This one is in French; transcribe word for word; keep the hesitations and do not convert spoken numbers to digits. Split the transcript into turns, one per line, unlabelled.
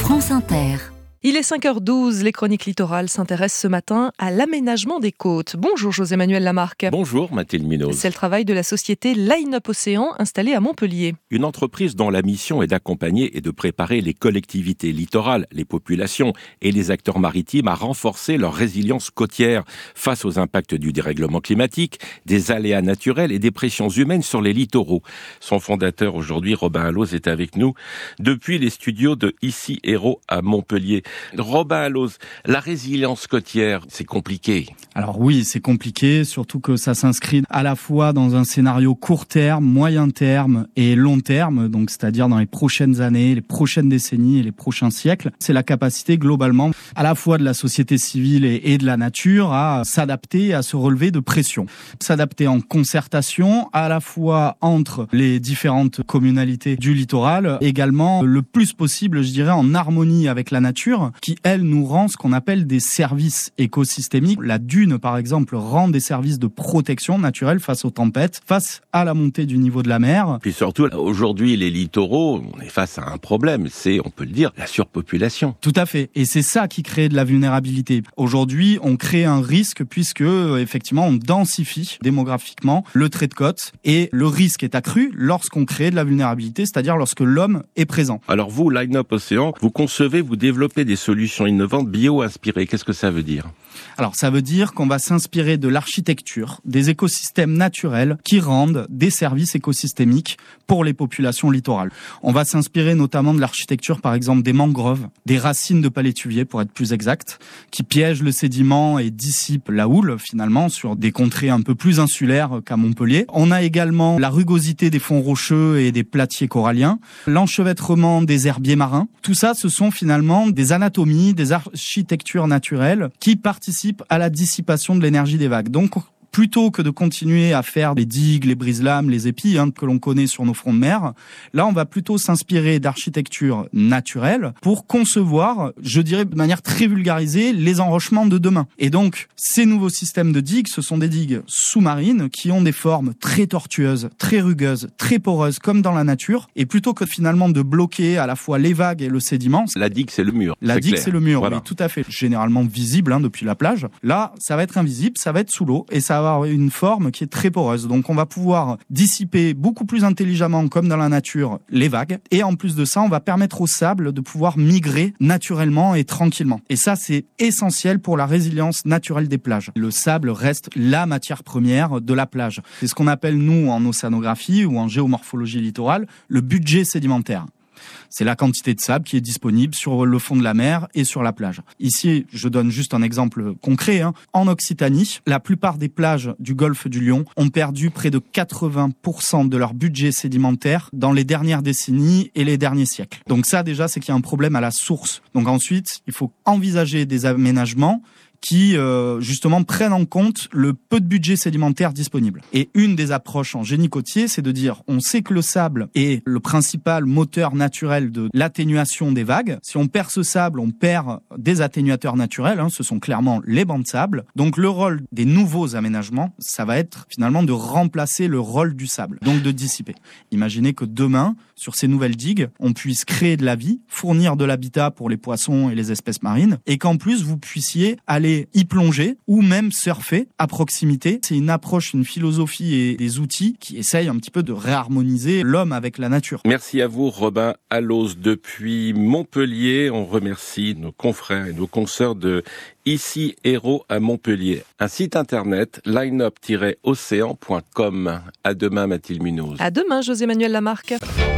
France Inter.
Il est cinq heures douze, les chroniques littorales s'intéressent ce matin à l'aménagement des côtes. Bonjour José-Manuel Lamarque.
Bonjour Mathilde Munoz.
C'est le travail de la société Line Up Océan installée à Montpellier.
Une entreprise dont la mission est d'accompagner et de préparer les collectivités littorales, les populations et les acteurs maritimes à renforcer leur résilience côtière face aux impacts du dérèglement climatique, des aléas naturels et des pressions humaines sur les littoraux. Son fondateur aujourd'hui, Robin Alloz, est avec nous depuis les studios de Ici Héros à Montpellier. Robin Alloz, la résilience côtière, c'est compliqué.
Alors oui, c'est compliqué, surtout que ça s'inscrit à la fois dans un scénario court terme, moyen terme et long terme, donc c'est-à-dire dans les prochaines années, les prochaines décennies et les prochains siècles. C'est la capacité globalement à la fois de la société civile et, et de la nature à s'adapter, à se relever de pression. S'adapter en concertation à la fois entre les différentes communalités du littoral, également le plus possible, je dirais, en harmonie avec la nature, qui, elle, nous rend ce qu'on appelle des services écosystémiques. La dune, par exemple, rend des services de protection naturelle face aux tempêtes, face à la montée du niveau de la mer.
Puis surtout, aujourd'hui, les littoraux, on est face à un problème, c'est, on peut le dire, la surpopulation.
Tout à fait. Et c'est ça qui crée de la vulnérabilité. Aujourd'hui, on crée un risque puisque, effectivement, on densifie démographiquement le trait de côte et le risque est accru lorsqu'on crée de la vulnérabilité, c'est-à-dire lorsque l'homme est présent.
Alors vous, Line Up Océan, vous concevez, vous développez des solutions innovantes bio-inspirées. Qu'est-ce que ça veut dire ?
Alors, ça veut dire qu'on va s'inspirer de l'architecture, des écosystèmes naturels qui rendent des services écosystémiques pour les populations littorales. On va s'inspirer notamment de l'architecture, par exemple, des mangroves, des racines de palétuvier, pour être plus exact, qui piègent le sédiment et dissipent la houle, finalement, sur des contrées un peu plus insulaires qu'à Montpellier. On a également la rugosité des fonds rocheux et des platiers coralliens, l'enchevêtrement des herbiers marins. Tout ça, ce sont finalement des anatomies, des architectures naturelles qui participent à la dissipation de l'énergie des vagues. Donc, plutôt que de continuer à faire les digues, les brise-lames, les épis hein, que l'on connaît sur nos fronts de mer, là, on va plutôt s'inspirer d'architecture naturelle pour concevoir, je dirais de manière très vulgarisée, les enrochements de demain. Et donc, ces nouveaux systèmes de digues, ce sont des digues sous-marines qui ont des formes très tortueuses, très rugueuses, très poreuses, comme dans la nature. Et plutôt que finalement de bloquer à la fois les vagues et le sédiment...
La digue, c'est le mur.
La
c'est
digue,
clair.
c'est le mur,
Voilà.
oui, tout à fait. Généralement visible hein, depuis la plage. Là, ça va être invisible, ça va être sous l'eau et ça avoir une forme qui est très poreuse. Donc on va pouvoir dissiper beaucoup plus intelligemment, comme dans la nature, les vagues. Et en plus de ça, on va permettre au sable de pouvoir migrer naturellement et tranquillement. Et ça, c'est essentiel pour la résilience naturelle des plages. Le sable reste la matière première de la plage. C'est ce qu'on appelle, nous, en océanographie ou en géomorphologie littorale, le budget sédimentaire. C'est la quantité de sable qui est disponible sur le fond de la mer et sur la plage. Ici, je donne juste un exemple concret. Hein. En Occitanie, la plupart des plages du golfe du Lion ont perdu près de quatre-vingts pour cent de leur budget sédimentaire dans les dernières décennies et les derniers siècles. Donc ça, déjà, c'est qu'il y a un problème à la source. Donc ensuite, il faut envisager des aménagements qui, euh, justement, prennent en compte le peu de budget sédimentaire disponible. Et une des approches en génie côtier, c'est de dire, on sait que le sable est le principal moteur naturel de l'atténuation des vagues. Si on perd ce sable, on perd des atténuateurs naturels, hein, ce sont clairement les bancs de sable. Donc le rôle des nouveaux aménagements, ça va être finalement de remplacer le rôle du sable, donc de dissiper. Imaginez que demain, sur ces nouvelles digues, on puisse créer de la vie, fournir de l'habitat pour les poissons et les espèces marines, et qu'en plus, vous puissiez aller y plonger ou même surfer à proximité. C'est une approche, une philosophie et des outils qui essayent un petit peu de réharmoniser l'homme avec la nature.
Merci à vous, Robin Alloz, depuis Montpellier. On remercie nos confrères et nos consoeurs de Ici Héros à Montpellier. Un site internet, lineup tiret océan point com. À demain, Mathilde Munoz.
À demain, José-Manuel Lamarque.